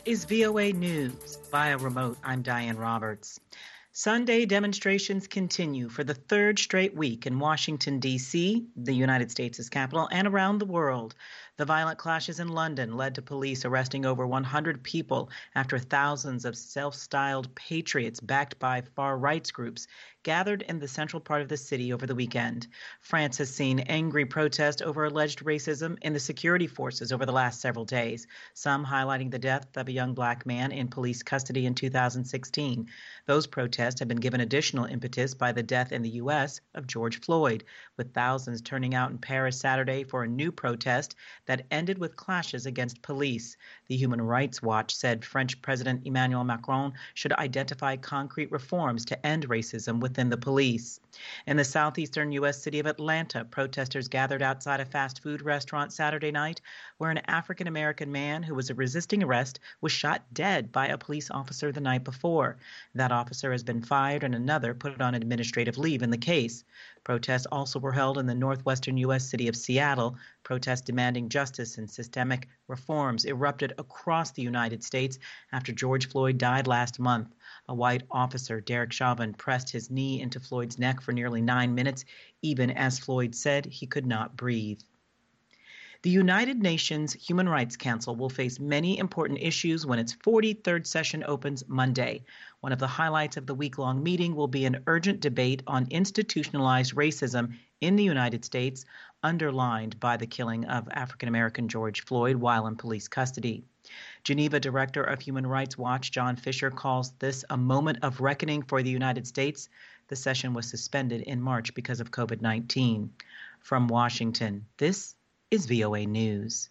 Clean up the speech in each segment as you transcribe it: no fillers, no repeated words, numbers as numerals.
is VOA News. Via remote, I'm Diane Roberts. Sunday demonstrations continue for the third straight week in Washington, D.C., the United States' capital, and around the world. The violent clashes in London led to police arresting over 100 people after thousands of self-styled patriots backed by far rights groups gathered in the central part of the city over the weekend. France has seen angry protest over alleged racism in the security forces over the last several days, some highlighting the death of a young black man in police custody in 2016. Those protests have been given additional impetus by the death in the U.S. of George Floyd, with thousands turning out in Paris Saturday for a new protest that ended with clashes against police. The Human Rights Watch said French President Emmanuel Macron should identify concrete reforms to end racism within the police. In the southeastern U.S. city of Atlanta, protesters gathered outside a fast food restaurant Saturday night where an African-American man who was resisting arrest was shot dead by a police officer the night before. That officer has been fired and another put on administrative leave in the case. Protests also were held in the northwestern U.S. city of Seattle. Protests demanding justice and systemic reforms erupted across the United States after George Floyd died last month. A white officer, Derek Chauvin, pressed his knee into Floyd's neck for nearly 9 minutes, even as Floyd said he could not breathe. The United Nations Human Rights Council will face many important issues when its 43rd session opens Monday. One of the highlights of the week-long meeting will be an urgent debate on institutionalized racism in the United States, underlined by the killing of African-American George Floyd while in police custody. Geneva Director of Human Rights Watch, John Fisher, calls this a moment of reckoning for the United States. The session was suspended in March because of COVID-19. From Washington, this is VOA News.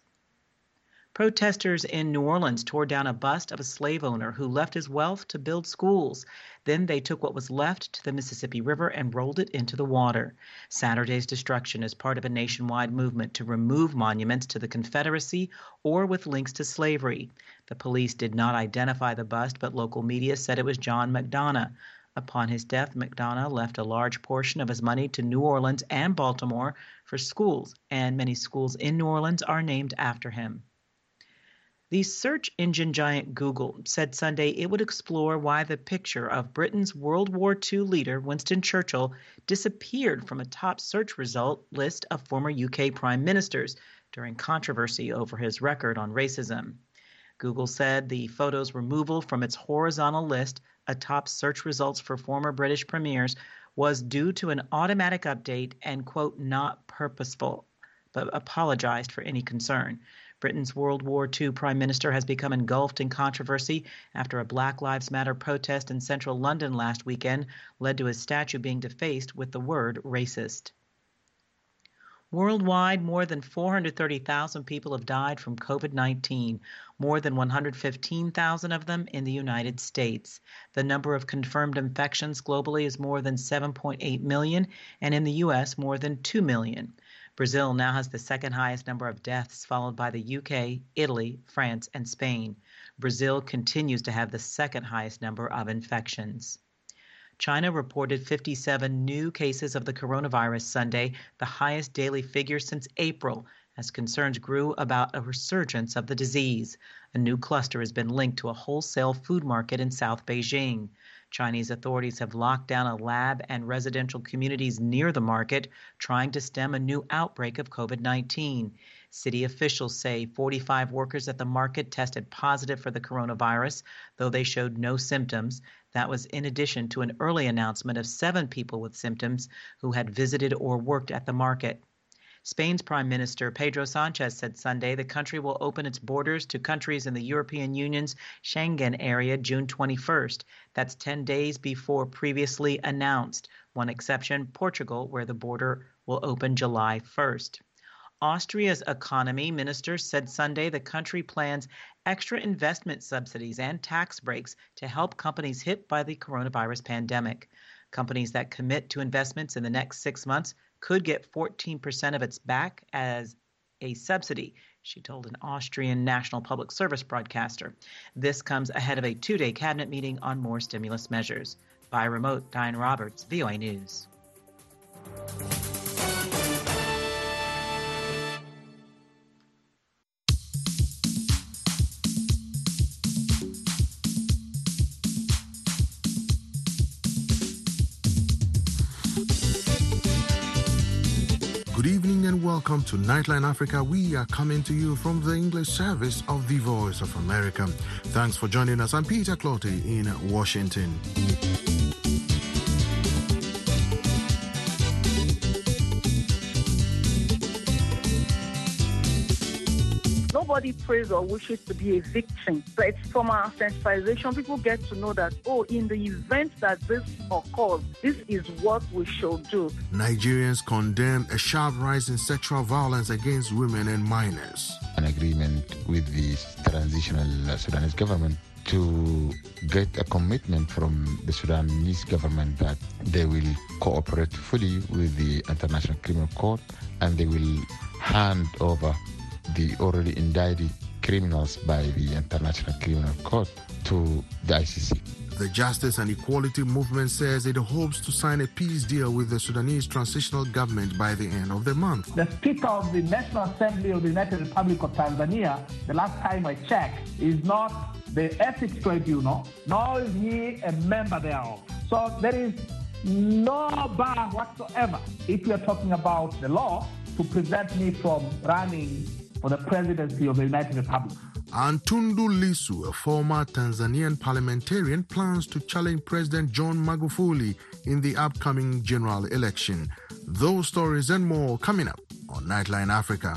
Protesters in New Orleans tore down a bust of a slave owner who left his wealth to build schools. Then they took what was left to the Mississippi River and rolled it into the water. Saturday's destruction is part of a nationwide movement to remove monuments to the Confederacy or with links to slavery. The police did not identify the bust, but local media said it was John McDonough. Upon his death, McDonough left a large portion of his money to New Orleans and Baltimore for schools, and many schools in New Orleans are named after him. The search engine giant Google said Sunday it would explore why the picture of Britain's World War II leader Winston Churchill disappeared from a top search result list of former UK prime ministers during controversy over his record on racism. Google said the photo's removal from its horizontal list atop search results for former British premiers was due to an automatic update and, quote, not purposeful, but apologized for any concern. Britain's World War II prime minister has become engulfed in controversy after a Black Lives Matter protest in central London last weekend led to his statue being defaced with the word racist. Worldwide, more than 430,000 people have died from COVID-19, more than 115,000 of them in the United States. The number of confirmed infections globally is more than 7.8 million, and in the U.S., more than 2 million. Brazil now has the second highest number of deaths, followed by the UK, Italy, France, and Spain. Brazil continues to have the second highest number of infections. China reported 57 new cases of the coronavirus Sunday, the highest daily figure since April, as concerns grew about a resurgence of the disease. A new cluster has been linked to a wholesale food market in South Beijing. Chinese authorities have locked down a lab and residential communities near the market, trying to stem a new outbreak of COVID-19. City officials say 45 workers at the market tested positive for the coronavirus, though they showed no symptoms. That was in addition to an early announcement of 7 people with symptoms who had visited or worked at the market. Spain's Prime Minister Pedro Sanchez said Sunday the country will open its borders to countries in the European Union's Schengen area June 21st. That's 10 days before previously announced. One exception, Portugal, where the border will open July 1st. Austria's economy minister said Sunday the country plans extra investment subsidies and tax breaks to help companies hit by the coronavirus pandemic. Companies that commit to investments in the next 6 months could get 14% of its back as a subsidy, she told an Austrian national public service broadcaster. This comes ahead of a 2-day cabinet meeting on more stimulus measures. By remote, Diane Roberts, VOA News. Good evening and welcome to Nightline Africa. We are coming to you from the English service of the Voice of America. Thanks for joining us. I'm Peter Clotty in Washington. Nobody prays or wishes to be a victim, but from our sensitization, people get to know that, in the event that this occurs, this is what we should do. Nigerians condemn a sharp rise in sexual violence against women and minors. An agreement with the transitional Sudanese government to get a commitment from the Sudanese government that they will cooperate fully with the International Criminal Court and they will hand over the already indicted criminals by the International Criminal Court to the ICC. The Justice and Equality Movement says it hopes to sign a peace deal with the Sudanese transitional government by the end of the month. The Speaker of the National Assembly of the United Republic of Tanzania, the last time I checked, is not the Ethics Tribunal, nor is he a member thereof. So there is no bar whatsoever, if we are talking about the law, to prevent me from running for the presidency of the United Republic. And Tundu Lissu, a former Tanzanian parliamentarian, plans to challenge President John Magufuli in the upcoming general election. Those stories and more coming up on Nightline Africa.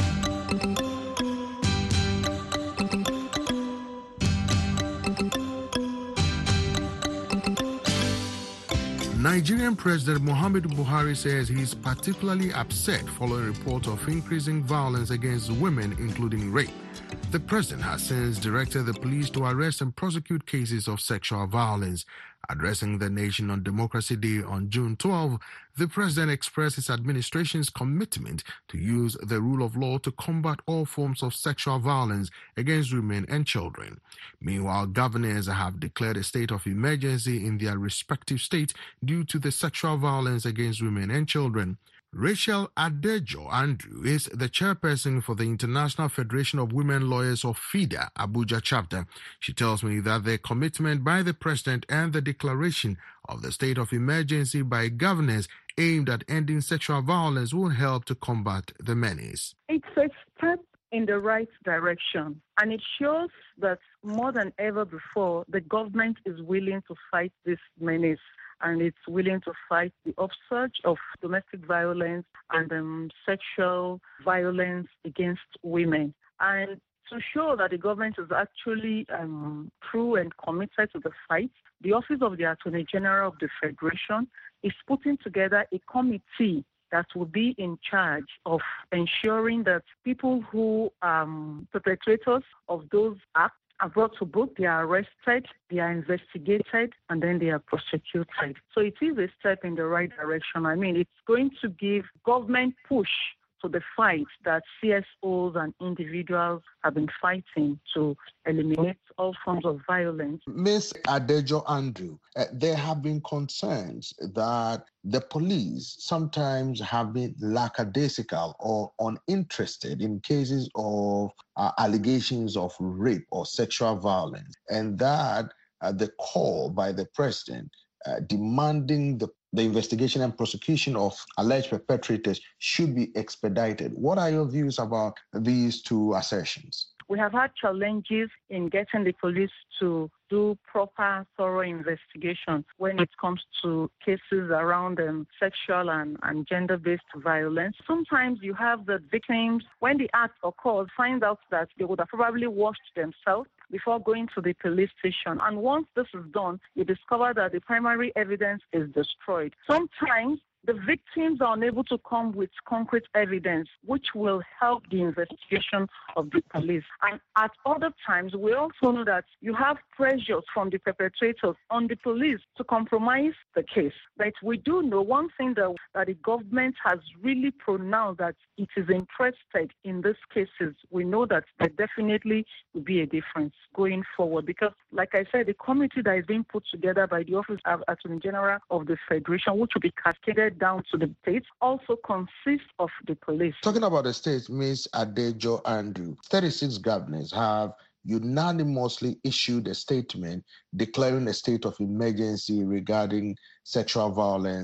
Nigerian President Muhammadu Buhari says he is particularly upset following reports of increasing violence against women, including rape. The president has since directed the police to arrest and prosecute cases of sexual violence. Addressing the nation on Democracy Day on June 12, the president expressed his administration's commitment to use the rule of law to combat all forms of sexual violence against women and children. Meanwhile, governors have declared a state of emergency in their respective states due to the sexual violence against women and children. Rachel Adejo Andrew is the chairperson for the International Federation of Women Lawyers of FIDA, Abuja chapter. She tells me that the commitment by the president and the declaration of the state of emergency by governors aimed at ending sexual violence will help to combat the menace. It's a step in the right direction, and it shows that more than ever before, the government is willing to fight this menace. And it's willing to fight the upsurge of domestic violence and sexual violence against women. And to show that the government is actually true and committed to the fight, the Office of the Attorney General of the Federation is putting together a committee that will be in charge of ensuring that people who are perpetrators of those acts are brought to book, they are arrested, they are investigated, and then they are prosecuted. So it is a step in the right direction. I mean, it's going to give government push to the fight that CSOs and individuals have been fighting to eliminate all forms of violence. Ms. Adejo Andrew, there have been concerns that the police sometimes have been lackadaisical or uninterested in cases of allegations of rape or sexual violence, and that the call by the president demanding the investigation and prosecution of alleged perpetrators should be expedited. What are your views about these two assertions? We have had challenges in getting the police to do proper, thorough investigation when it comes to cases around sexual and gender-based violence. Sometimes you have the victims, when the act occurs, find out that they would have probably washed themselves before going to the police station. And once this is done, you discover that the primary evidence is destroyed. Sometimes the victims are unable to come with concrete evidence, which will help the investigation of the police. And at other times, we also know that you have pressures from the perpetrators on the police to compromise the case. But we do know one thing that the government has really pronounced that it is interested in these cases. We know that there definitely will be a difference going forward because, like I said, the committee that is being put together by the Office of Attorney General of the Federation, which will be cascaded down to the states, also consists of the police. Talking about the states, Ms. Adejo Andrew, 36 governors have unanimously issued a statement declaring a state of emergency regarding sexual violence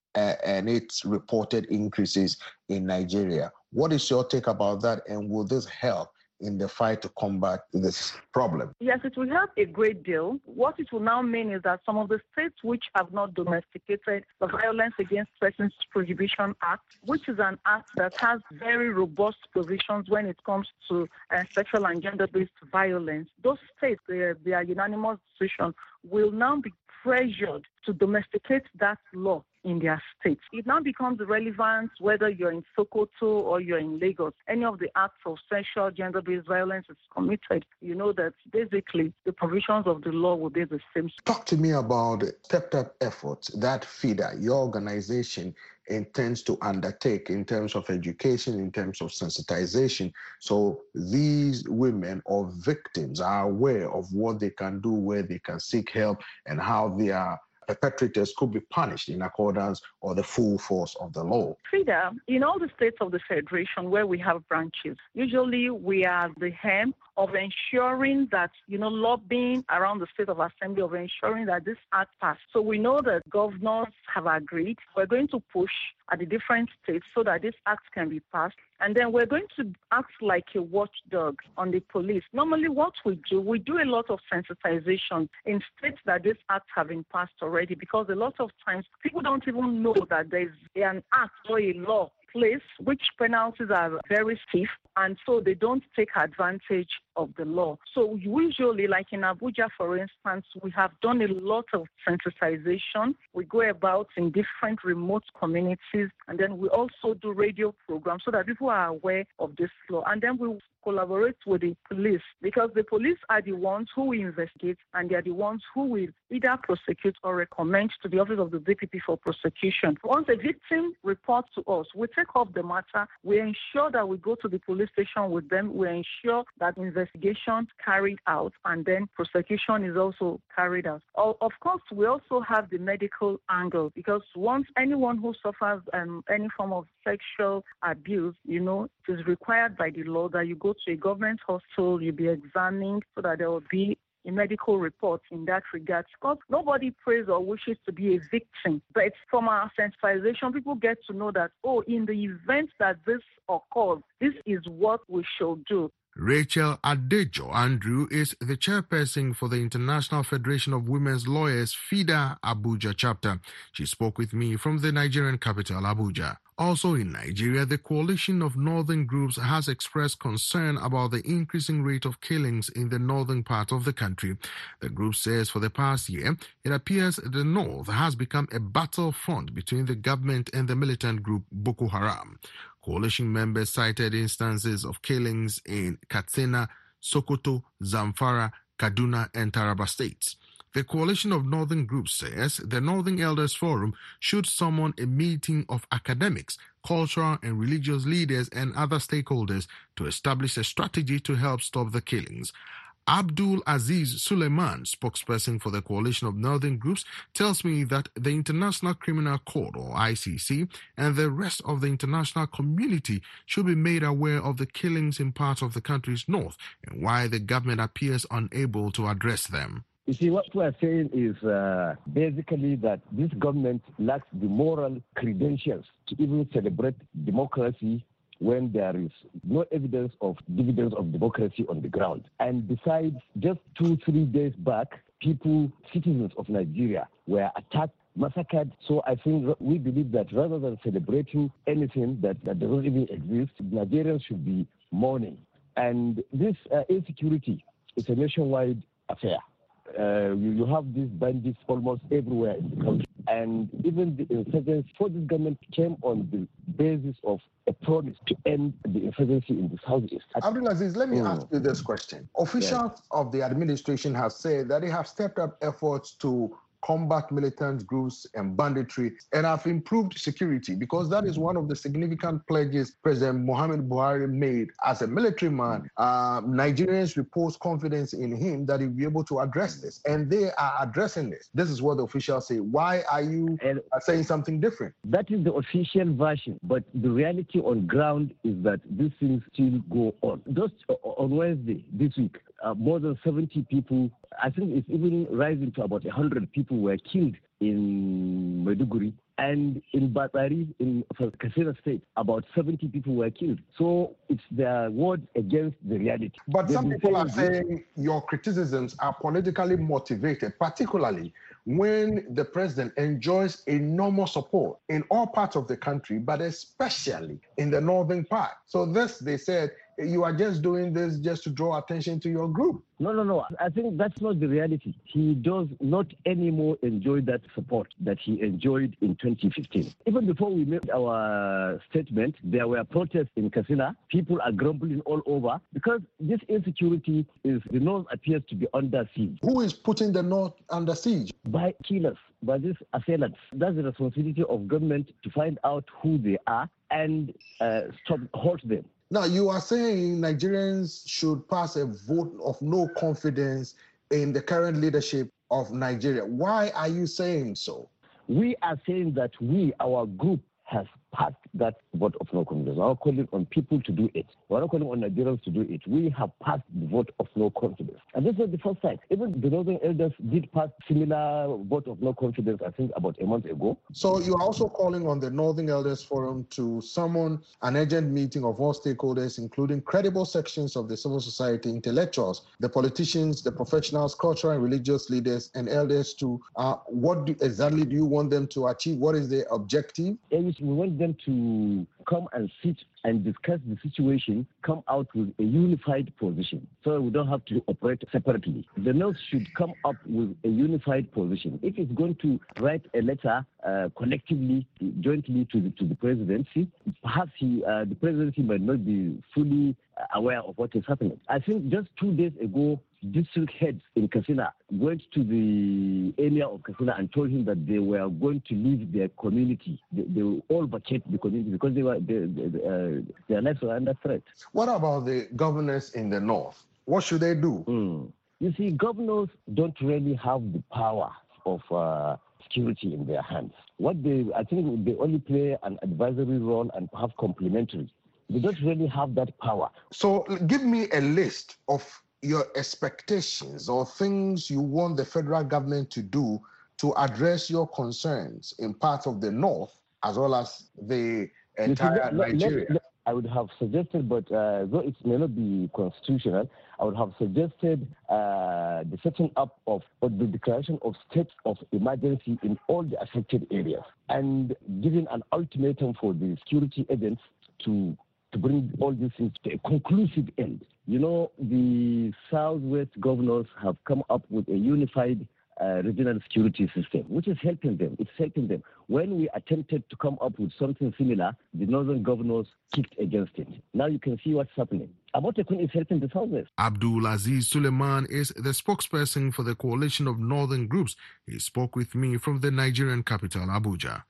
and its reported increases in Nigeria. What is your take about that, and will this help in the fight to combat this problem? Yes, it will help a great deal. What it will now mean is that some of the states which have not domesticated the Violence Against Persons Prohibition Act, which is an act that has very robust provisions when it comes to sexual and gender-based violence, those states, their unanimous decision will now be pressured to domesticate that law in their states. It now becomes irrelevant whether you're in Sokoto or you're in Lagos. Any of the acts of sexual, gender-based violence is committed. You know that basically the provisions of the law will be the same. Talk to me about stepped-up efforts that FIDA, your organization, intends to undertake in terms of education, in terms of sensitization, so these women or victims are aware of what they can do, where they can seek help, and how their perpetrators could be punished in accordance or the full force of the law. FIDA, in all the states of the Federation where we have branches, usually we are the hem of ensuring that, lobbying around the State of Assembly, of ensuring that this act passed. So we know that governors have agreed. We're going to push at the different states so that this act can be passed. And then we're going to act like a watchdog on the police. Normally what we do a lot of sensitization in states that this act have been passed already, because a lot of times people don't even know that there's an act or a law place which penalties are very stiff, and so they don't take advantage of the law. So usually, like in Abuja, for instance, we have done a lot of sensitization. We go about in different remote communities, and then we also do radio programs so that people are aware of this law. And then we collaborate with the police, because the police are the ones who will investigate, and they are the ones who will either prosecute or recommend to the office of the DPP for prosecution. Once a victim reports to us, we take up the matter. We ensure that we go to the police station with them. We ensure that investigation carried out, and then prosecution is also carried out. Of course, we also have the medical angle, because once anyone who suffers any form of sexual abuse, it is required by the law that you go to a government hospital, you be examined so that there will be a medical report in that regard. Because nobody prays or wishes to be a victim. But from our sensitization, people get to know that, in the event that this occurs, this is what we should do. Rachel Adejo Andrew is the chairperson for the International Federation of Women's Lawyers FIDA Abuja chapter. She spoke with me from the Nigerian capital, Abuja. Also in Nigeria, the coalition of northern groups has expressed concern about the increasing rate of killings in the northern part of the country. The group says for the past year, it appears the north has become a battlefront between the government and the militant group Boko Haram. Coalition members cited instances of killings in Katsina, Sokoto, Zamfara, Kaduna, and Taraba states. The coalition of northern groups says the Northern Elders Forum should summon a meeting of academics, cultural and religious leaders and other stakeholders to establish a strategy to help stop the killings. Abdul Aziz Suleiman, spokesperson for the coalition of northern groups, tells me that the International Criminal Court, or ICC, and the rest of the international community should be made aware of the killings in parts of the country's north and why the government appears unable to address them. You see, what we are saying is basically that this government lacks the moral credentials to even celebrate democracy when there is no evidence of dividends of democracy on the ground. And besides, just 2-3 days back, citizens of Nigeria were attacked, massacred. So I think we believe that rather than celebrating anything that doesn't even exist, Nigerians should be mourning. And this insecurity is a nationwide affair. You have these bandits almost everywhere in the country. And even the insurgency for this government came on the basis of a promise to end the insurgency in the southeast. Abdul Aziz, let me ask you this question. Officials of the administration have said that they have stepped up efforts to combat militant groups and banditry and have improved security, because that is one of the significant pledges President Muhammadu Buhari made as a military man. Nigerians repose confidence in him that he'll be able to address this, and they are addressing this. This is what the officials say. Why are you saying something different? That is the official version, but the reality on ground is that these things still go on. Just on Wednesday this week, more than 70 people, I think it's even rising to about 100 people were killed in Maiduguri, and in Batsari, in Katsina State, about 70 people were killed. So it's their word against the reality. But some people are saying your criticisms are politically motivated, particularly when the president enjoys enormous support in all parts of the country, but especially in the northern part. So this, they said, you are just doing this just to draw attention to your group. No. I think that's not the reality. He does not anymore enjoy that support that he enjoyed in 2015. Even before we made our statement, there were protests in Katsina. People are grumbling all over because this insecurity the North appears to be under siege. Who is putting the North under siege? By killers, by these assailants. That's the responsibility of government to find out who they are and halt them. Now, you are saying Nigerians should pass a vote of no confidence in the current leadership of Nigeria. Why are you saying so? We are saying that our group, has passed that vote of no confidence. We're not calling on people to do it. We're not calling on Nigerians to do it. We have passed the vote of no confidence. And this was the first time. Even the Northern Elders did pass similar vote of no confidence, I think, about a month ago. So you are also calling on the Northern Elders Forum to summon an urgent meeting of all stakeholders, including credible sections of the civil society, intellectuals, the politicians, the professionals, cultural and religious leaders, and elders to exactly do you want them to achieve? What is their objective? We want them to come and sit and discuss the situation, come out with a unified position so we don't have to operate separately. The North should come up with a unified position. If it's going to write a letter collectively, jointly to the presidency, perhaps the presidency might not be fully aware of what is happening. I think just 2 days ago, district heads in Katsina went to the area of Katsina and told him that they were going to leave their community. They will all vacate the community because their lives were under threat. What about the governors in the north? What should they do? You see, governors don't really have the power of security in their hands. I think they only play an advisory role and perhaps complementary. They don't really have that power. So give me a list of your expectations or things you want the federal government to do to address your concerns in parts of the north as well as the entire Nigeria. I would have suggested, but though it may not be constitutional, I would have suggested the setting up of the declaration of states of emergency in all the affected areas and giving an ultimatum for the security agents to bring all these things to a conclusive end. You know, the Southwest governors have come up with a unified regional security system, which is helping them. It's helping them. When we attempted to come up with something similar, the Northern governors kicked against it. Now you can see what's happening. Amotekun is helping the Southwest. Abdul Aziz Suleiman is the spokesperson for the coalition of northern groups. He spoke with me from the Nigerian capital, Abuja.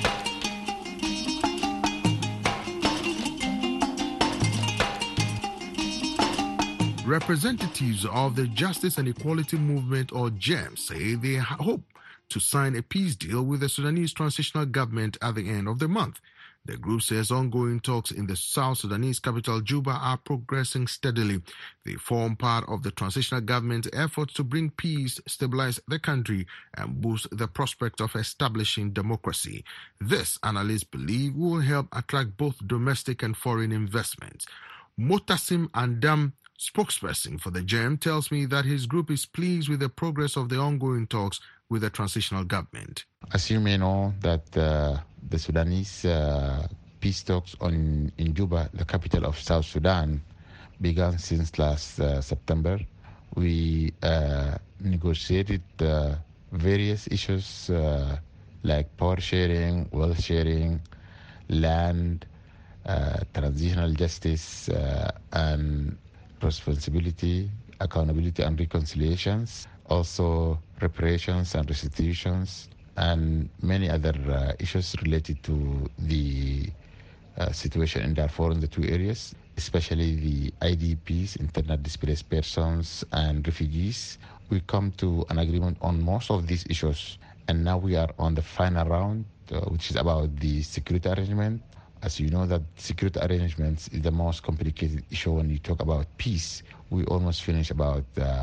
Representatives of the Justice and Equality Movement, or JEM, say they hope to sign a peace deal with the Sudanese transitional government at the end of the month. The group says ongoing talks in the South Sudanese capital, Juba, are progressing steadily. They form part of the transitional government's efforts to bring peace, stabilize the country, and boost the prospect of establishing democracy. This, analysts believe, will help attract both domestic and foreign investments. Motasim Andam, spokesperson for the JEM, tells me that his group is pleased with the progress of the ongoing talks with the transitional government. As you may know, that the Sudanese peace talks in Juba, the capital of South Sudan, began since last September. We negotiated various issues like power sharing, wealth sharing, land, transitional justice, and responsibility, accountability and reconciliations, also reparations and restitutions, and many other issues related to the situation in Darfur in the two areas, especially the IDPs, internal displaced persons, and refugees. We come to an agreement on most of these issues, and now we are on the final round, which is about the security arrangement, As you know, that security arrangements is the most complicated issue when you talk about peace. We almost finished about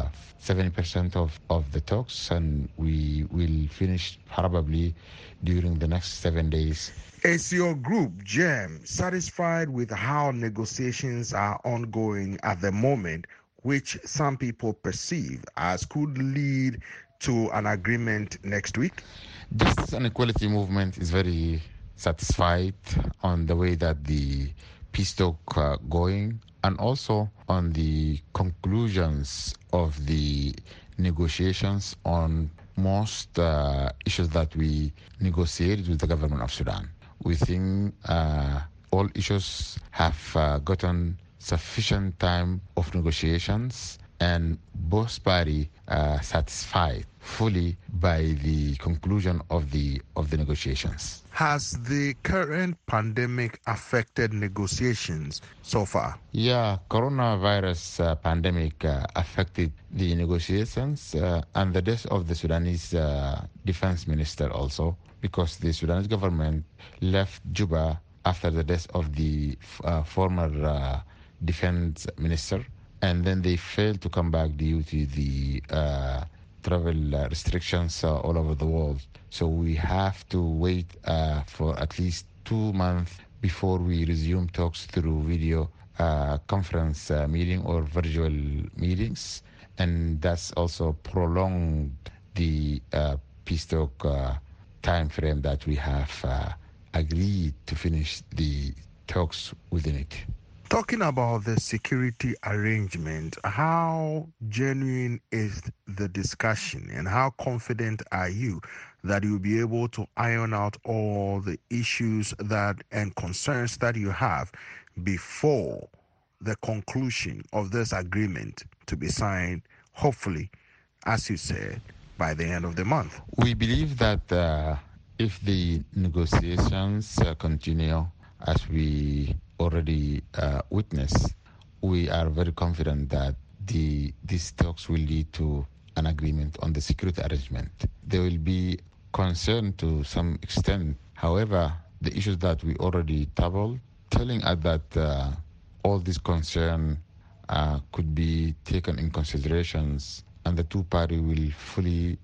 70% of the talks, and we will finish probably during the next 7 days. Is your group, GEM, satisfied with how negotiations are ongoing at the moment, which some people perceive as could lead to an agreement next week? Justice and Equality Movement is very satisfied on the way that the peace talk going, and also on the conclusions of the negotiations on most issues that we negotiated with the government of Sudan. We think all issues have gotten sufficient time of negotiations, and both parties are satisfied fully by the conclusion of the negotiations. Has the current pandemic affected negotiations so far? Yeah, coronavirus pandemic affected the negotiations and the death of the Sudanese defense minister also, because the Sudanese government left Juba after the death of the former defense minister, and then they failed to come back due to the travel restrictions all over the world. So we have to wait for at least 2 months before we resume talks through video conference meeting or virtual meetings, and that's also prolonged the peace talk time frame that we have agreed to finish the talks within it. Talking about the security arrangement, how genuine is the discussion, and how confident are you that you'll be able to iron out all the issues and concerns that you have before the conclusion of this agreement to be signed, hopefully, as you said, by the end of the month? We believe that if the negotiations continue as we already witnessed, we are very confident that these talks will lead to an agreement on the security arrangement. There will be concern to some extent. However, the issues that we already tabled, telling us that all these concerns could be taken in considerations, and the two parties will fully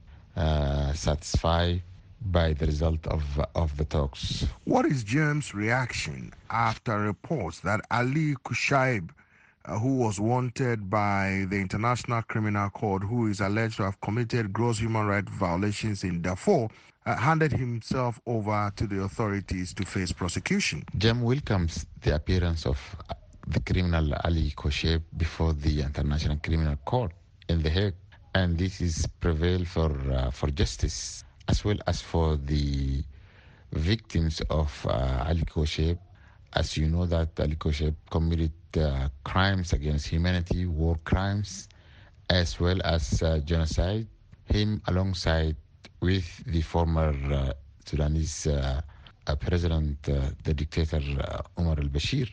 satisfy by the result of the talks. What is GEM's reaction after reports that Ali Kushaib, who was wanted by the International Criminal Court, who is alleged to have committed gross human rights violations in Darfur, handed himself over to the authorities to face prosecution? GEM welcomes the appearance of the criminal Ali Kushaib before the International Criminal Court in The Hague, and this is prevail for justice, as well as for the victims of Ali Kushaib. As you know, that Ali Kushaib committed crimes against humanity, war crimes, as well as genocide. Him alongside with the former Sudanese president, the dictator Omar al-Bashir,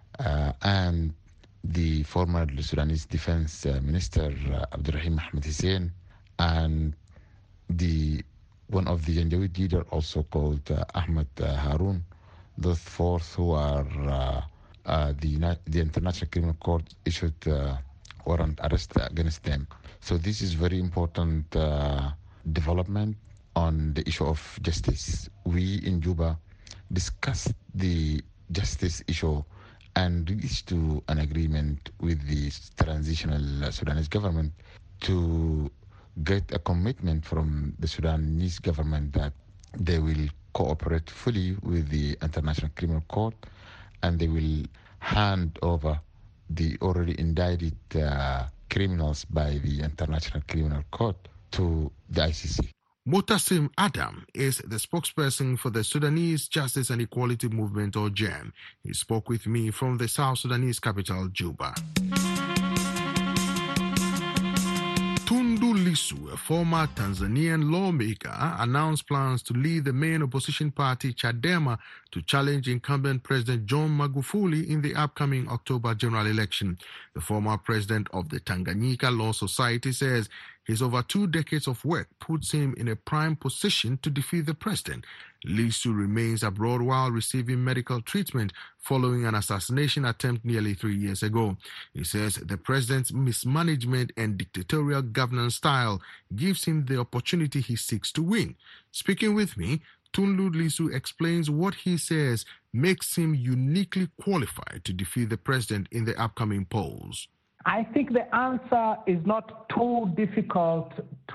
and the former Sudanese defense minister Abdurrahim Ahmed Hussein, and one of the Janjaweed leader also called Ahmed Haroun. Those four who are the International Criminal Court issued warrant arrest against them. So this is very important development on the issue of justice. We in Juba discussed the justice issue and reached to an agreement with the transitional Sudanese government to get a commitment from the Sudanese government that they will cooperate fully with the International Criminal Court, and they will hand over the already indicted criminals by the International Criminal Court to the ICC. Motasim Adam is the spokesperson for the Sudanese Justice and Equality Movement, or GEM. He spoke with me from the South Sudanese capital, Juba. Tundu Lissu, a former Tanzanian lawmaker, announced plans to lead the main opposition party, Chadema, to challenge incumbent President John Magufuli in the upcoming October general election. The former president of the Tanganyika Law Society says His over 2 decades of work puts him in a prime position to defeat the president. Lissu remains abroad while receiving medical treatment following an assassination attempt nearly 3 years ago. He says the president's mismanagement and dictatorial governance style gives him the opportunity he seeks to win. Speaking with me, Tunlu Lissu explains what he says makes him uniquely qualified to defeat the president in the upcoming polls. I think the answer is not too difficult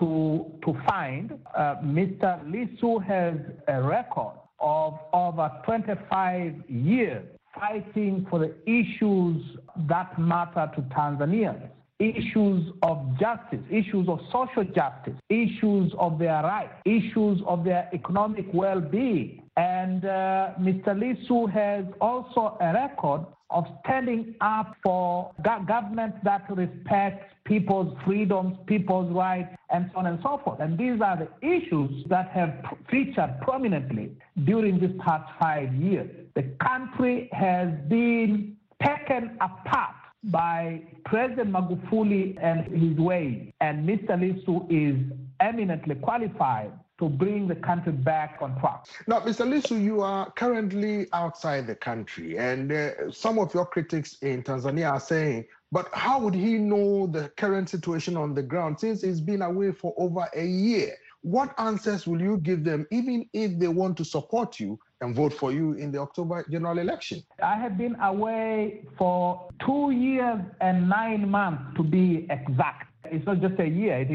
to find. Mr. Lissu has a record of over 25 years fighting for the issues that matter to Tanzanians. Issues of justice, issues of social justice, issues of their rights, issues of their economic well-being. And Mr. Lissu has also a record of standing up for government that respects people's freedoms, people's rights, and so on and so forth. And these are the issues that have featured prominently during these past 5 years. The country has been taken apart by President Magufuli and his ways, and Mr. Lissu is eminently qualified to bring the country back on track. Now, Mr. Lissu, you are currently outside the country, and some of your critics in Tanzania are saying, but how would he know the current situation on the ground since he's been away for over a year? What answers will you give them, even if they want to support you and vote for you in the October general election? I have been away for 2 years and 9 months to be exact. It's not just a year. It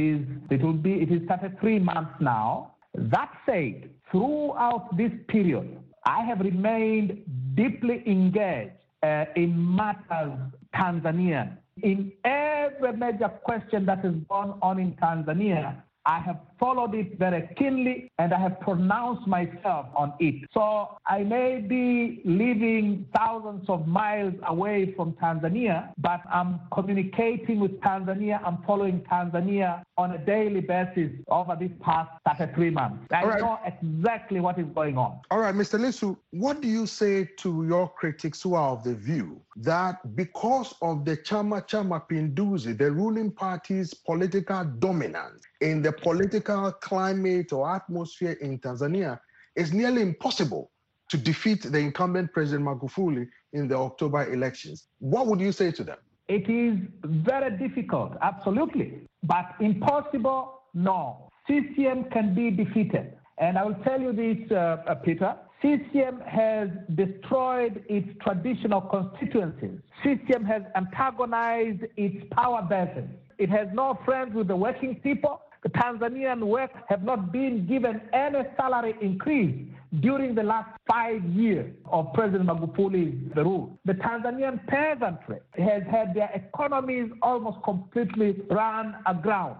is 33 months now. That said, throughout this period, I have remained deeply engaged in matters Tanzania. In every major question that has gone on in Tanzania, I have followed it very keenly and I have pronounced myself on it. So I may be living thousands of miles away from Tanzania, but I'm communicating with Tanzania. I'm following Tanzania on a daily basis over these past 33 months. I know exactly what is going on. All right, Mr. Lissu, what do you say to your critics who are of the view that because of the Chama Pinduzi, the ruling party's political dominance in the political climate or atmosphere in Tanzania, it's nearly impossible to defeat the incumbent President Magufuli in the October elections? What would you say to them? It is very difficult, absolutely. But impossible, no. CCM can be defeated. And I will tell you this, Peter. CCM has destroyed its traditional constituencies. CCM has antagonized its power bases. It has no friends with the working people. The Tanzanian workers have not been given any salary increase during the last 5 years of President Magufuli's rule. The Tanzanian peasantry has had their economies almost completely run aground.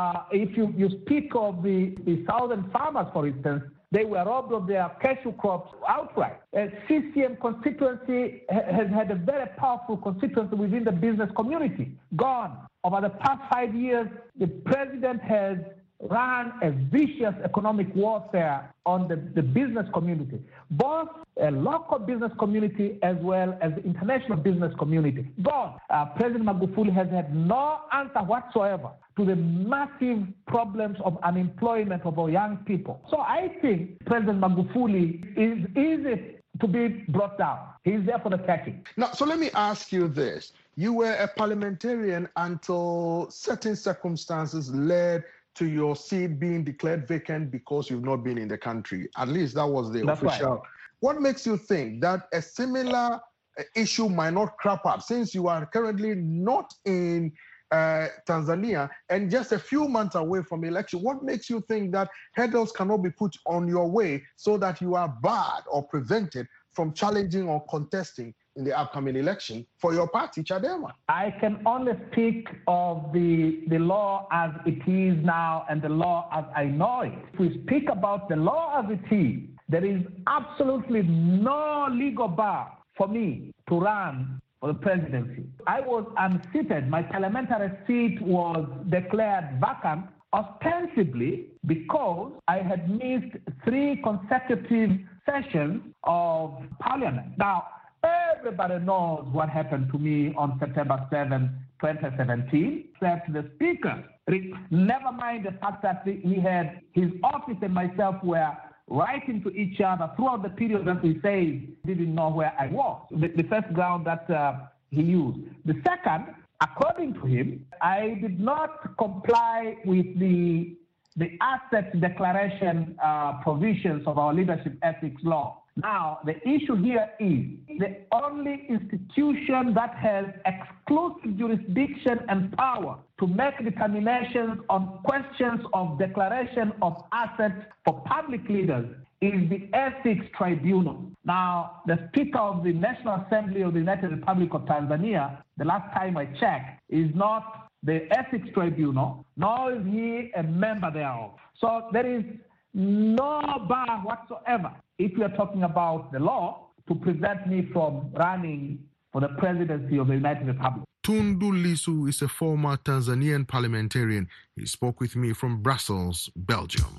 If you speak of the southern farmers, for instance, they were robbed of their cashew crops outright. CCM constituency has had a very powerful constituency within the business community. Gone. Over the past 5 years, the president has run a vicious economic warfare on the business community, both a local business community as well as the international business community. Gone. President Magufuli has had no answer whatsoever to the massive problems of unemployment of our young people. So I think President Magufuli is easy to be brought down. He's there for the taking. Now, so let me ask you this. You were a parliamentarian until certain circumstances led to your seat being declared vacant because you've not been in the country. At least that was the official. Right. What makes you think that a similar issue might not crop up since you are currently not in Tanzania and just a few months away from election? What makes you think that hurdles cannot be put on your way so that you are barred or prevented from challenging or contesting in the upcoming election for your party, Chadema? I can only speak of the law as it is now and the law as I know it. If we speak about the law as it is, there is absolutely no legal bar for me to run for the presidency. I was unseated. My parliamentary seat was declared vacant ostensibly because I had missed 3 consecutive sessions of parliament. Now, everybody knows what happened to me on September 7, 2017, except the speaker. Never mind the fact that he had his office and myself were writing to each other throughout the period that he says didn't know where I was. The first ground that he used. The second, according to him, I did not comply with the asset declaration provisions of our leadership ethics law. Now, the issue here is the only institution that has exclusive jurisdiction and power to make determinations on questions of declaration of assets for public leaders is the Ethics Tribunal. Now, the Speaker of the National Assembly of the United Republic of Tanzania, the last time I checked, is not the Ethics Tribunal, nor is he a member thereof. So there is no bar whatsoever, if we are talking about the law, to prevent me from running for the presidency of the United Republic. Tundu Lissu is a former Tanzanian parliamentarian. He spoke with me from Brussels, Belgium.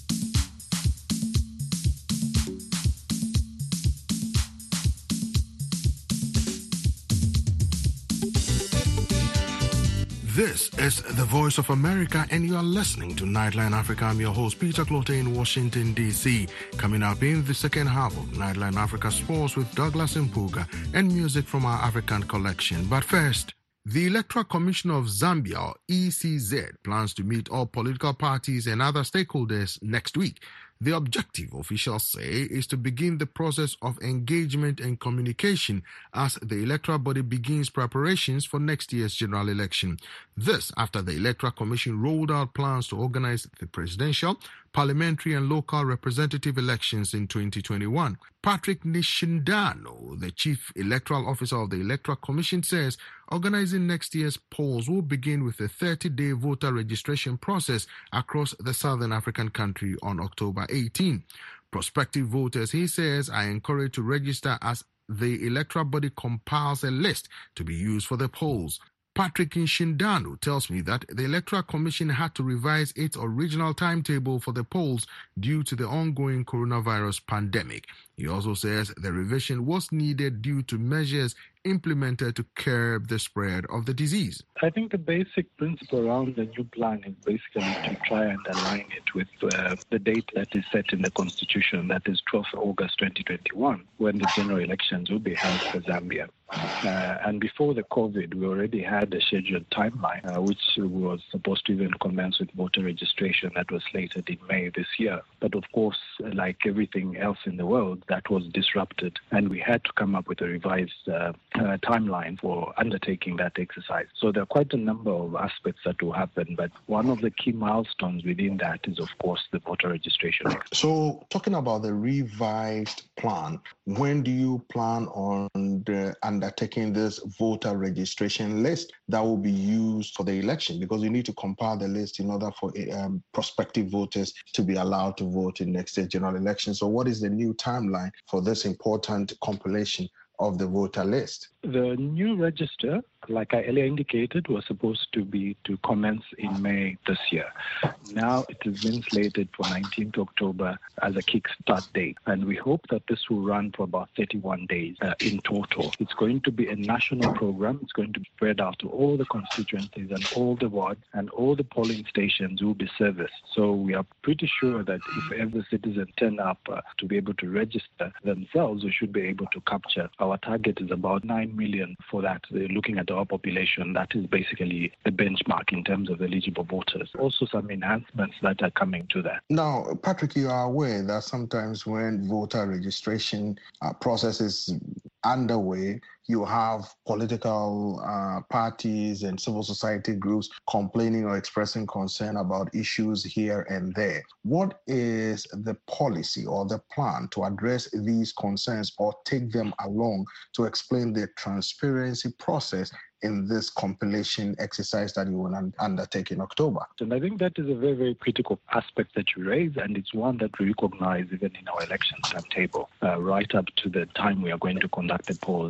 This is the Voice of America, and you are listening to Nightline Africa. I'm your host, Peter Clote in Washington, D.C. Coming up in the second half of Nightline Africa Sports with Douglas Mpuga and music from our African collection. But first, the Electoral Commission of Zambia, or ECZ, plans to meet all political parties and other stakeholders next week. The objective, officials say, is to begin the process of engagement and communication as the electoral body begins preparations for next year's general election. This after the Electoral Commission rolled out plans to organize the presidential, parliamentary and local representative elections in 2021. Patrick Nishindano, the Chief Electoral Officer of the Electoral Commission, says organizing next year's polls will begin with a 30-day voter registration process across the southern African country on October 18. Prospective voters, he says, are encouraged to register as the electoral body compiles a list to be used for the polls. Patrick Nshindano tells me that the Electoral Commission had to revise its original timetable for the polls due to the ongoing coronavirus pandemic. He also says the revision was needed due to measures implemented to curb the spread of the disease. I think the basic principle around the new plan is basically to try and align it with the date that is set in the Constitution, that is 12th August 2021, when the general elections will be held for Zambia. And before the COVID, we already had a scheduled timeline, which was supposed to even commence with voter registration that was slated in May this year. But of course, like everything else in the world, that was disrupted, and we had to come up with a revised timeline for undertaking that exercise. So there are quite a number of aspects that will happen, but one of the key milestones within that is, of course, the voter registration. So talking about the revised plan, when do you plan on undertaking this voter registration list that will be used for the election? Because you need to compile the list in order for prospective voters to be allowed to vote in next year's general election. So what is the new timeline for this important compilation of the voter list? The new register, like I earlier indicated, was supposed to commence in May this year. Now it has been slated for 19th October as a kickstart date, and we hope that this will run for about 31 days in total. It's going to be a national program. It's going to be spread out to all the constituencies and all the wards, and all the polling stations will be serviced. So we are pretty sure that if every citizen turn up to be able to register themselves, we should be able to capture. Our target is about 9 million for that. Looking at our population, that is basically the benchmark in terms of eligible voters. Also some enhancements that are coming to that. Now, Patrick, you are aware that sometimes when voter registration process is underway, you have political parties and civil society groups complaining or expressing concern about issues here and there. What is the policy or the plan to address these concerns or take them along to explain the transparency process in this compilation exercise that you will undertake in October? And I think that is a very, very critical aspect that you raise, and it's one that we recognize even in our election timetable, right up to the time we are going to conduct the polls in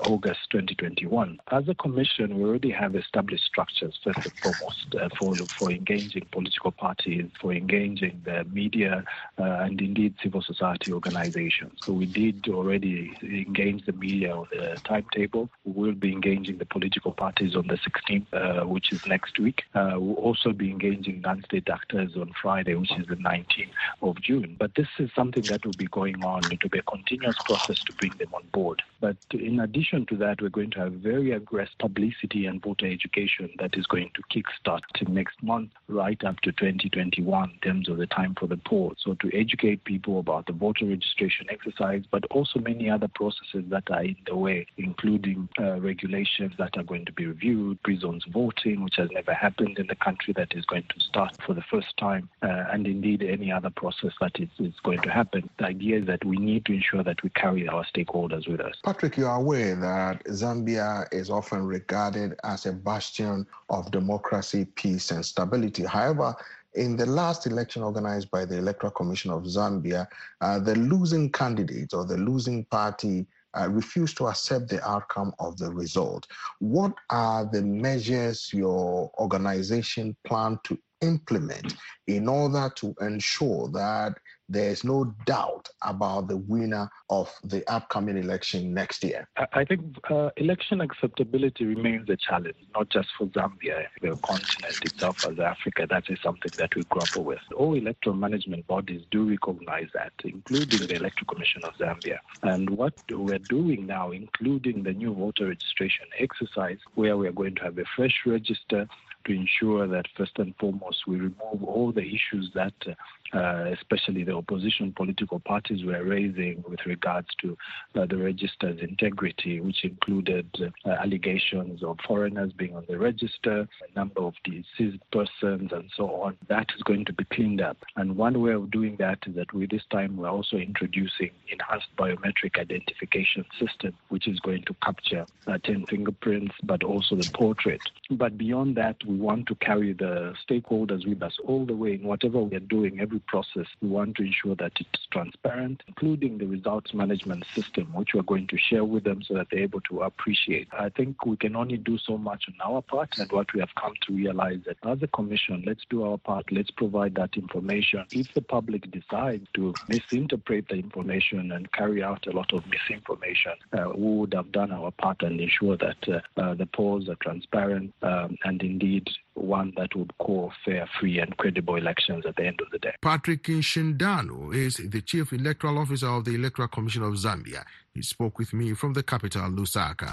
August 2021. As a commission, we already have established structures, first and foremost, for engaging political parties, for engaging the media, and indeed civil society organizations. So we did already engage the media on the timetable. We will be engaging the political parties on the 16th, which is next week. We'll also be engaging non-state actors on Friday, which is the 19th of June. But this is something that will be going on. It will be a continuous process to bring them on board. But in addition to that, we're going to have very aggressive publicity and voter education that is going to kickstart next month, right up to 2021 in terms of the time for the poll. So to educate people about the voter registration exercise, but also many other processes that are in the way, including regulations that are going to be reviewed, prisons voting, which has never happened in the country, that is going to start for the first time, and indeed any other process that is going to happen. The idea is that we need to ensure that we carry our stakeholders with us. Patrick, you are aware that Zambia is often regarded as a bastion of democracy, peace, and stability. However, in the last election organized by the Electoral Commission of Zambia, the losing candidate or the losing party refused to accept the outcome of the result. What are the measures your organization plan to implement in order to ensure that there's no doubt about the winner of the upcoming election next year? I think election acceptability remains a challenge, not just for Zambia, the continent itself as Africa. That is something that we grapple with. All electoral management bodies do recognize that, including the Electoral Commission of Zambia. And what we're doing now, including the new voter registration exercise, where we're going to have a fresh register to ensure that first and foremost we remove all the issues that especially the opposition political parties were raising with regards to the register's integrity, which included allegations of foreigners being on the register, a number of deceased persons, and so on. That is going to be cleaned up. And one way of doing that is that this time we're also introducing enhanced biometric identification system, which is going to capture 10 fingerprints, but also the portrait. But beyond that, we want to carry the stakeholders with us all the way in whatever we are doing, every process. We want to ensure that it's transparent, including the results management system, which we're going to share with them so that they're able to appreciate. I think we can only do so much on our part, and what we have come to realize that as a commission, let's do our part, let's provide that information. If the public decides to misinterpret the information and carry out a lot of misinformation, we would have done our part and ensure that the polls are transparent and indeed one that would call fair, free and credible elections at the end of the day. Patrick Nshindano is the Chief Electoral Officer of the Electoral Commission of Zambia. He spoke with me from the capital, Lusaka.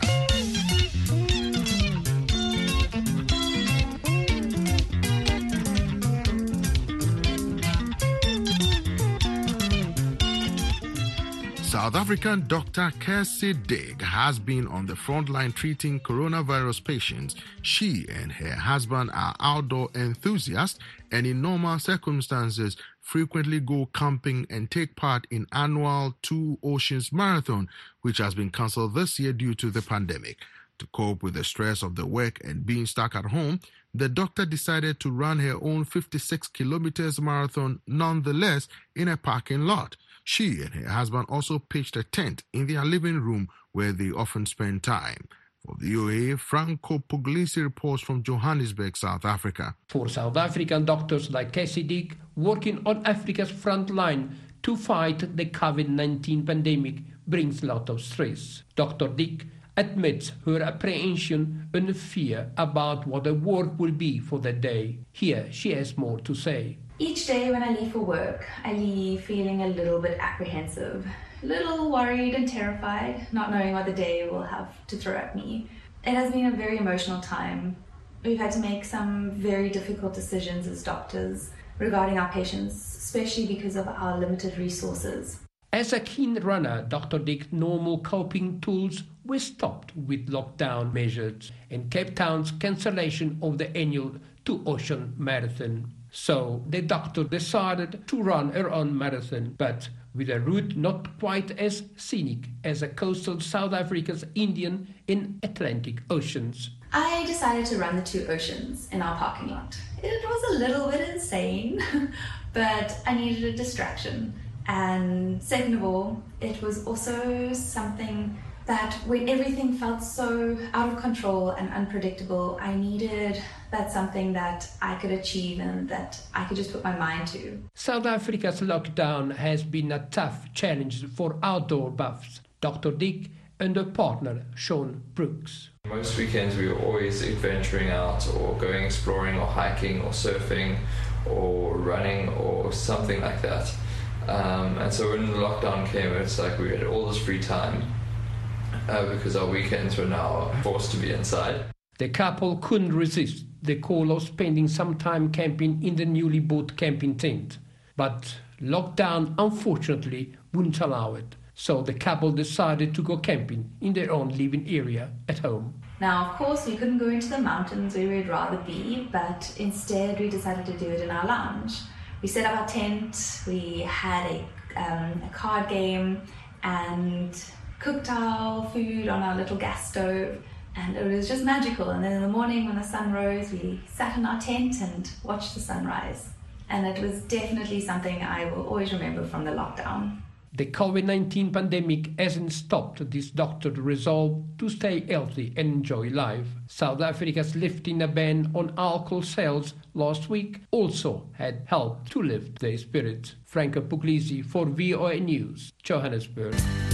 South African Dr. Kirsty Dick has been on the front line treating coronavirus patients. She and her husband are outdoor enthusiasts and in normal circumstances frequently go camping and take part in annual Two Oceans Marathon, which has been cancelled this year due to the pandemic. To cope with the stress of the work and being stuck at home, the doctor decided to run her own 56 kilometers marathon nonetheless in a parking lot. She and her husband also pitched a tent in their living room where they often spend time. For VOA, Franco Puglisi reports from Johannesburg, South Africa. For South African doctors like Kirsty Dick, working on Africa's front line to fight the COVID-19 pandemic brings a lot of stress. Dr. Dick admits her apprehension and fear about what the work will be for the day. Here she has more to say. Each day when I leave for work, I leave feeling a little bit apprehensive, a little worried and terrified, not knowing what the day will have to throw at me. It has been a very emotional time. We've had to make some very difficult decisions as doctors regarding our patients, especially because of our limited resources. As a keen runner, Dr. Dick's normal coping tools were stopped with lockdown measures and Cape Town's cancellation of the annual Two Ocean Marathon. So the doctor decided to run her own marathon, but with a route not quite as scenic as the coastal South Africa's Indian and Atlantic Oceans. I decided to run the Two Oceans in our parking lot. It was a little bit insane, but I needed a distraction. And second of all, it was also something that when everything felt so out of control and unpredictable, I needed that something that I could achieve and that I could just put my mind to. South Africa's lockdown has been a tough challenge for outdoor buffs. Dr. Dick and her partner, Sean Brooks. Most weekends we were always adventuring out or going exploring or hiking or surfing or running or something like that. And so when the lockdown came, it's like we had all this free time because our weekends were now forced to be inside. The couple couldn't resist the call of spending some time camping in the newly bought camping tent. But lockdown, unfortunately, wouldn't allow it. So the couple decided to go camping in their own living area at home. Now, of course, we couldn't go into the mountains where we'd rather be, but instead we decided to do it in our lounge. We set up our tent, we had a card game and cooked our food on our little gas stove, and it was just magical. And then in the morning when the sun rose, we sat in our tent and watched the sunrise. And it was definitely something I will always remember from the lockdown. The COVID-19 pandemic hasn't stopped this doctor's resolve to stay healthy and enjoy life. South Africa's lifting a ban on alcohol sales last week also had helped to lift their spirits. Franco Puglisi for VOA News, Johannesburg.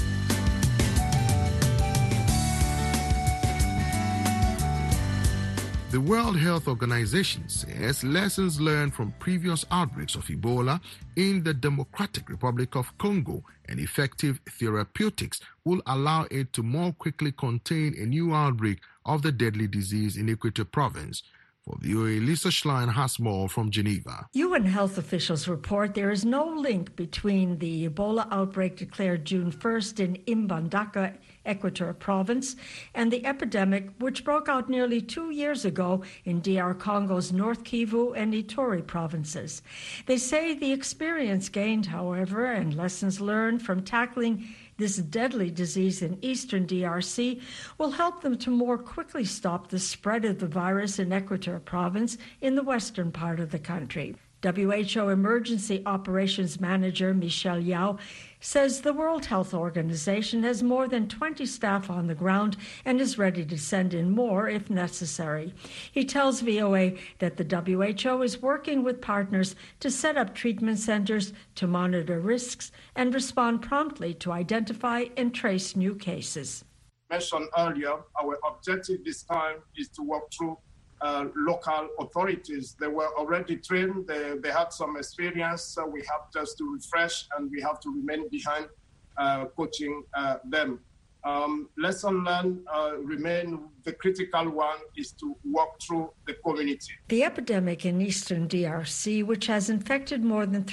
The World Health Organization says lessons learned from previous outbreaks of Ebola in the Democratic Republic of Congo and effective therapeutics will allow it to more quickly contain a new outbreak of the deadly disease in Equator Province. For VOA, Lisa Schlein has more from Geneva. UN health officials report there is no link between the Ebola outbreak declared June 1st in Mbandaka, Equator Province, and the epidemic which broke out nearly 2 years ago in DR Congo's North Kivu and Ituri provinces. They say the experience gained, however, and lessons learned from tackling this deadly disease in eastern DRC will help them to more quickly stop the spread of the virus in Equator Province in the western part of the country. WHO Emergency Operations Manager Michelle Yao says the World Health Organization has more than 20 staff on the ground and is ready to send in more if necessary. He tells VOA that the WHO is working with partners to set up treatment centers to monitor risks and respond promptly to identify and trace new cases. Mentioned earlier, our objective this time is to work through local authorities. They were already trained, they had some experience, so we have just to refresh and we have to remain behind coaching them. Lesson learned remain the critical one is to walk through the community. The epidemic in eastern DRC, which has infected more than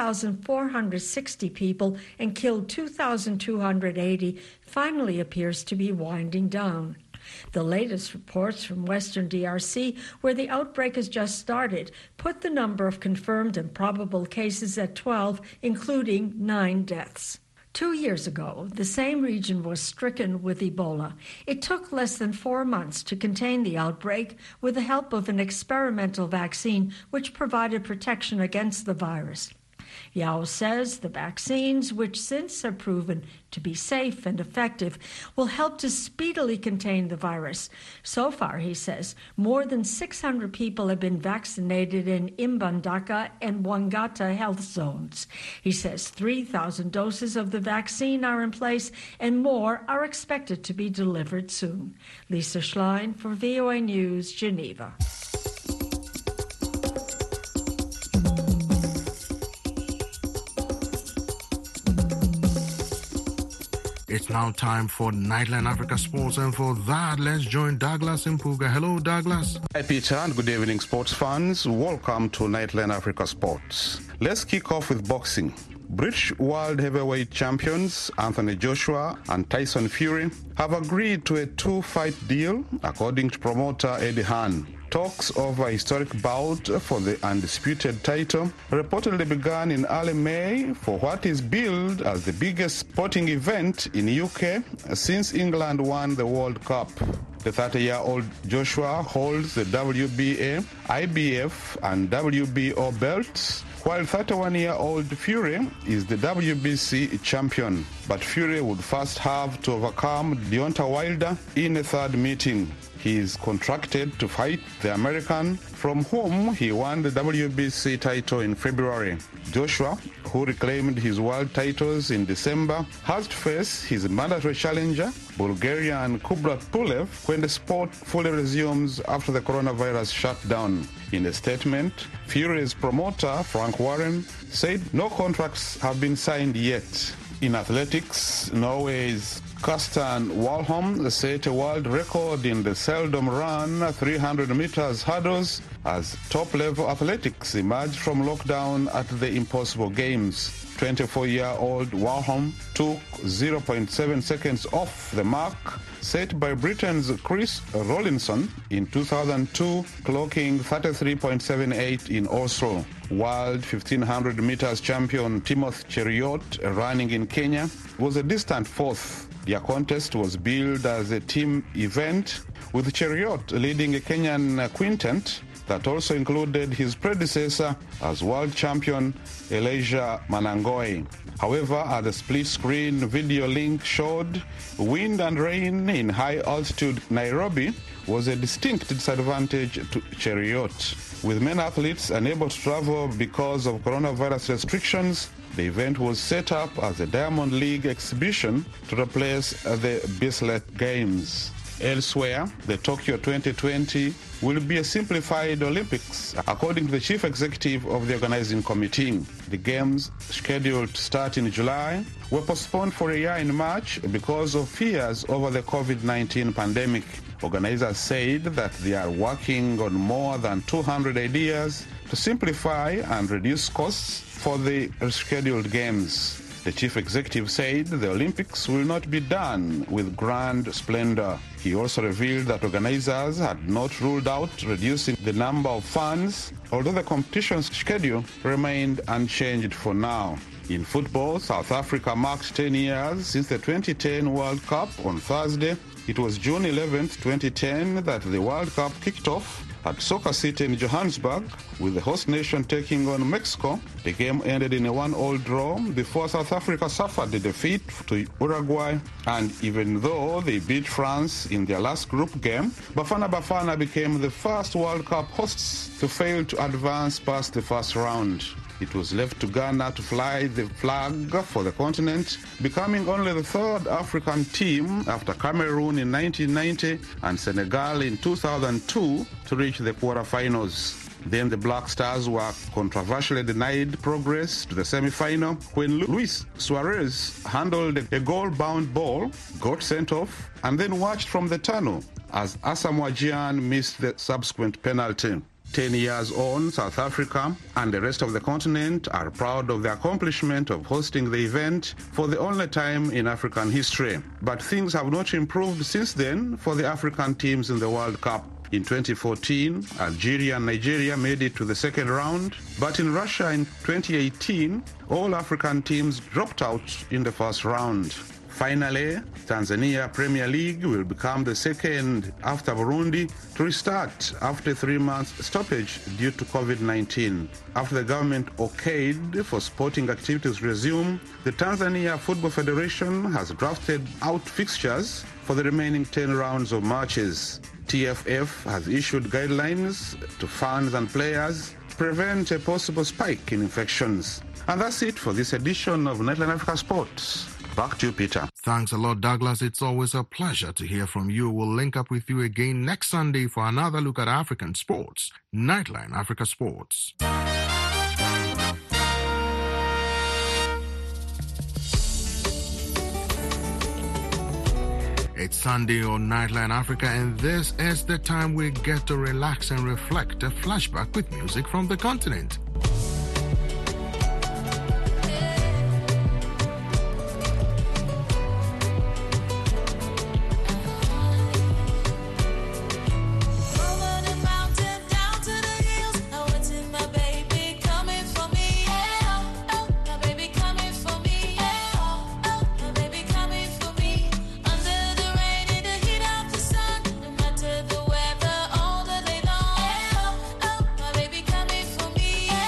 3,460 people and killed 2,280, finally appears to be winding down. The latest reports from western DRC, where the outbreak has just started, put the number of confirmed and probable cases at 12, including 9 deaths. 2 years ago, the same region was stricken with Ebola. It took less than 4 months to contain the outbreak with the help of an experimental vaccine which provided protection against the virus. Yao says the vaccines, which since have proven to be safe and effective, will help to speedily contain the virus. So far, he says, more than 600 people have been vaccinated in Mbandaka and Wangata health zones. He says 3,000 doses of the vaccine are in place and more are expected to be delivered soon. Lisa Schlein for VOA News, Geneva. It's now time for Nightline Africa Sports, and for that, let's join Douglas Mpuga. Hello, Douglas. Hi, Peter, and good evening, sports fans. Welcome to Nightline Africa Sports. Let's kick off with boxing. British World Heavyweight Champions Anthony Joshua and Tyson Fury have agreed to a 2-fight deal, according to promoter Eddie Hearn. Talks over a historic bout for the undisputed title reportedly began in early May for what is billed as the biggest sporting event in UK since England won the World Cup. The 30-year-old Joshua holds the WBA, IBF, and WBO belts, while 31-year-old Fury is the WBC champion. But Fury would first have to overcome Deontay Wilder in a third meeting. He is contracted to fight the American from whom he won the WBC title in February. Joshua, who reclaimed his world titles in December, has to face his mandatory challenger, Bulgarian Kubrat Pulev, when the sport fully resumes after the coronavirus shutdown. In a statement, Fury's promoter, Frank Warren, said no contracts have been signed yet. In athletics, Norway's Karsten Warholm set a world record in the seldom run 300 meters hurdles as top-level athletics emerged from lockdown at the Impossible Games. 24-year-old Warholm took 0.7 seconds off the mark set by Britain's Chris Rollinson in 2002, clocking 33.78 in Oslo. World 1500 meters champion Timothy Cheruiyot, running in Kenya, was a distant fourth. Their contest was billed as a team event, with Cheruiyot leading a Kenyan quintet that also included his predecessor as world champion Elijah Manangoi. However, as the split-screen video link showed, wind and rain in high-altitude Nairobi was a distinct disadvantage to Cheruiyot. With many athletes unable to travel because of coronavirus restrictions, the event was set up as a Diamond League exhibition to replace the Bislett Games. Elsewhere, the Tokyo 2020 will be a simplified Olympics, according to the chief executive of the organizing committee. The Games, scheduled to start in July, were postponed for a year in March because of fears over the COVID-19 pandemic. Organizers said that they are working on more than 200 ideas to simplify and reduce costs for the rescheduled Games. The chief executive said the Olympics will not be done with grand splendor. He also revealed that organizers had not ruled out reducing the number of fans, although the competition's schedule remained unchanged for now. In football, South Africa marked 10 years since the 2010 World Cup on Thursday. It was June 11, 2010 that the World Cup kicked off at Soccer City in Johannesburg, with the host nation taking on Mexico. The game ended in a 1-1 draw before South Africa suffered a defeat to Uruguay, and even though they beat France in their last group game, Bafana Bafana became the first World Cup hosts to fail to advance past the first round. It was left to Ghana to fly the flag for the continent, becoming only the third African team after Cameroon in 1990 and Senegal in 2002 to reach the quarterfinals. Then the Black Stars were controversially denied progress to the semi-final when Luis Suarez handled a goal-bound ball, got sent off, and then watched from the tunnel as Asamoah Gyan missed the subsequent penalty. 10 years on, South Africa and the rest of the continent are proud of the accomplishment of hosting the event for the only time in African history. But things have not improved since then for the African teams in the World Cup. In 2014, Algeria and Nigeria made it to the second round, but in Russia in 2018, all African teams dropped out in the first round. Finally, Tanzania Premier League will become the second after Burundi to restart after a 3-month stoppage due to COVID-19. After the government okayed for sporting activities resume, the Tanzania Football Federation has drafted out fixtures for the remaining 10 rounds of matches. TFF has issued guidelines to fans and players to prevent a possible spike in infections. And that's it for this edition of Nightline Africa Sports. Back to you, Peter. Thanks a lot, Douglas. It's always a pleasure to hear from you. We'll link up with you again next Sunday for another look at African sports. Nightline Africa Sports. It's Sunday on Nightline Africa, and this is the time we get to relax and reflect. A flashback with music from the continent. Coming for me.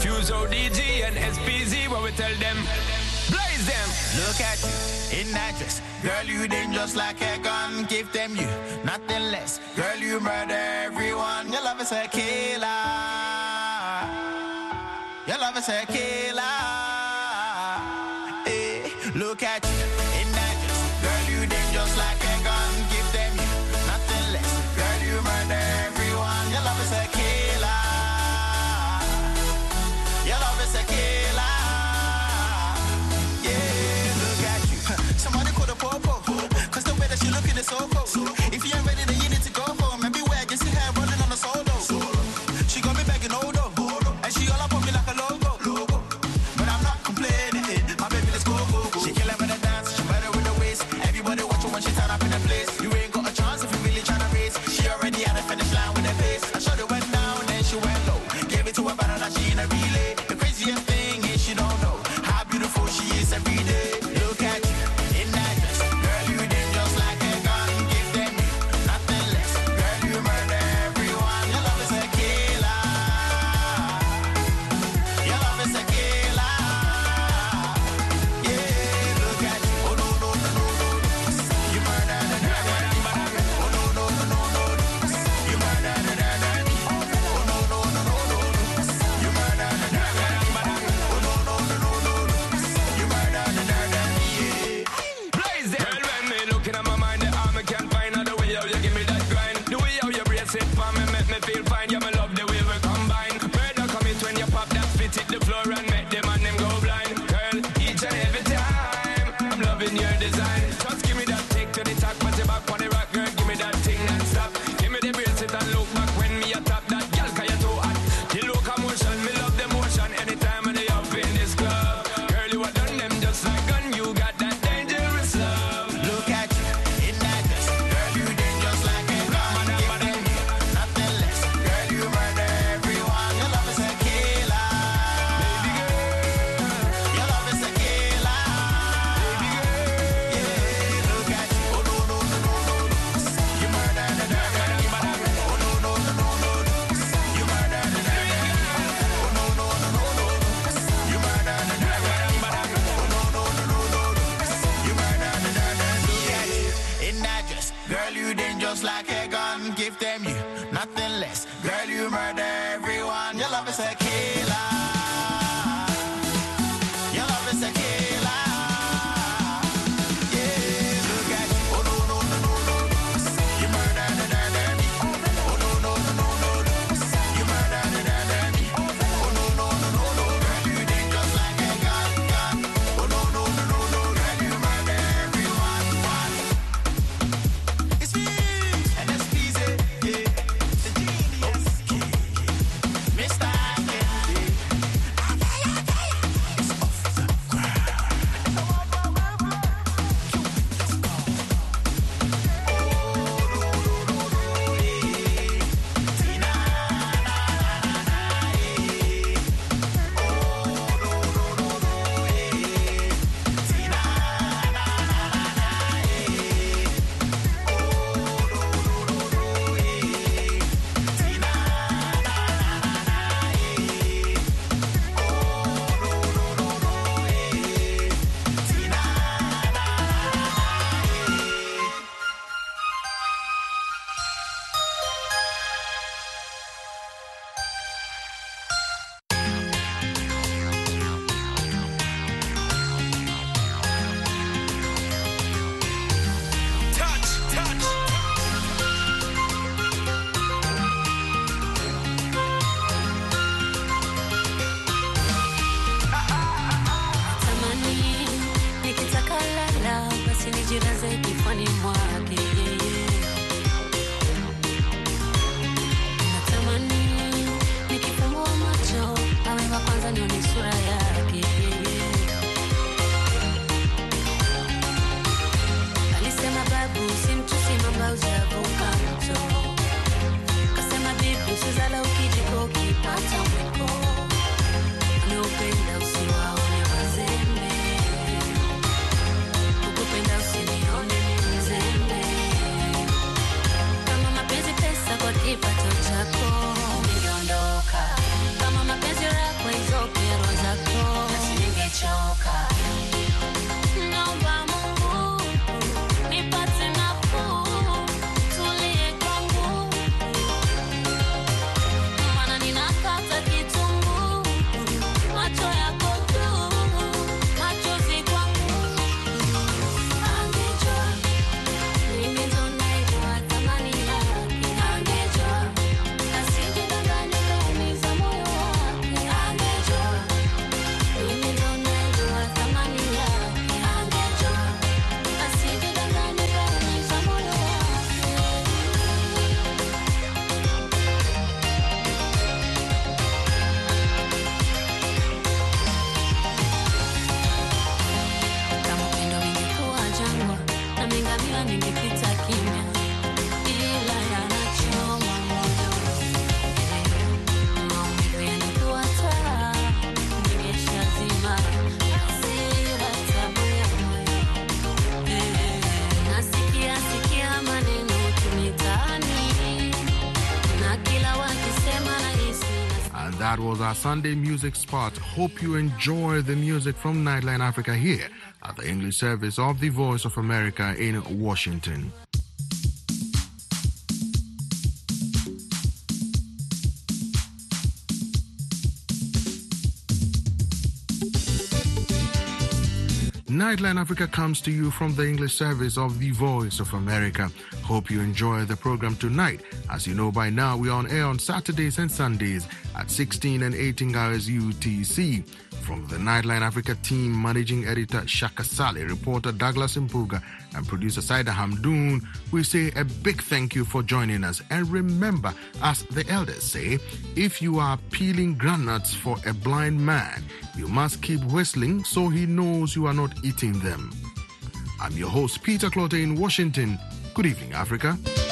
Fuse ODG and SPZ, what we tell them? Blaze them. Look at you in that dress. Girl, you dangerous like a gun. Give them you nothing less. Girl, you murder everyone. Your love is a killer. Your love is a killer. Hey, look at you in that dress. Girl, you dangerous like a gun. Give them you nothing less. Girl, you murder everyone. Your love is a killer. Your love is a killer. Yeah, look at you. Somebody call the popo. Cause the way that she looking is so cool. If you ain't ready, then you need to go home. Maybe where I can see her running on a solo. She got me begging Odo. And she all up on me like a logo. But I'm not complaining. My baby, let's go. She kill her with a dance. She better with the waist. Everybody watch her when she turn up in the place. You ain't got a chance if you really tryna race. She already had a finish line with her face. I shot it went down, then she went low. Gave it to her better like she in a relay. The craziest thing is she don't know how beautiful she is every day. Look at you in that dress. Girl, you dangerous like a gun. Give them nothing less. Girl, you murder everyone. Your love is a killer. Your love is a killer. Yeah, look at you. Oh no, no, no, no, no. You murder the dirty. Oh no, no, no, no, no. You murder the dirty. Oh no, no, no, no, no. You murder the dirty. That was our Sunday music spot. Hope you enjoy the music from Nightline Africa here at the English service of the Voice of America in Washington. Nightline Africa comes to you from the English service of the Voice of America. Hope you enjoy the program tonight. As you know by now, we are on air on Saturdays and Sundays at 16 and 18 hours UTC. From the Nightline Africa team, managing editor Shaka Saleh, reporter Douglas Mpuga, and producer Saida Hamdoun, we say a big thank you for joining us. And remember, as the elders say, if you are peeling groundnuts for a blind man, you must keep whistling so he knows you are not eating them. I'm your host, Peter Clotte in Washington. Good evening, Africa.